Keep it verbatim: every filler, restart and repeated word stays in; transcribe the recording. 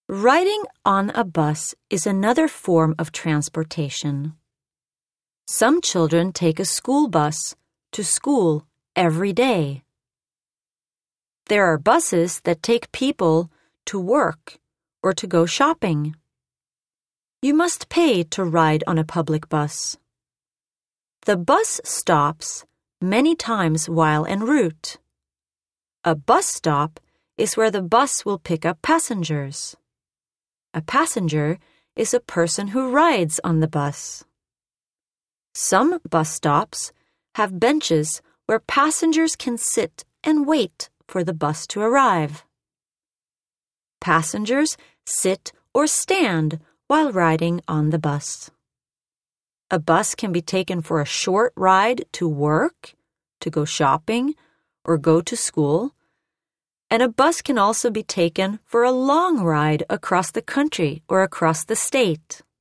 Riding on a bus is another form of transportation. Some children take a school bus to school every day. There are buses that take people to work or to go shopping. You must pay to ride on a public bus. The bus stops many times while en route. A bus stop is where the bus will pick up passengers. A passenger is a person who rides on the bus. Some bus stops have benches where passengers can sit and wait for the bus to arrive. Passengers sit or stand while riding on the bus. A bus can be taken for a short ride to work, to go shopping, or go to school. And a bus can also be taken for a long ride across the country or across the state.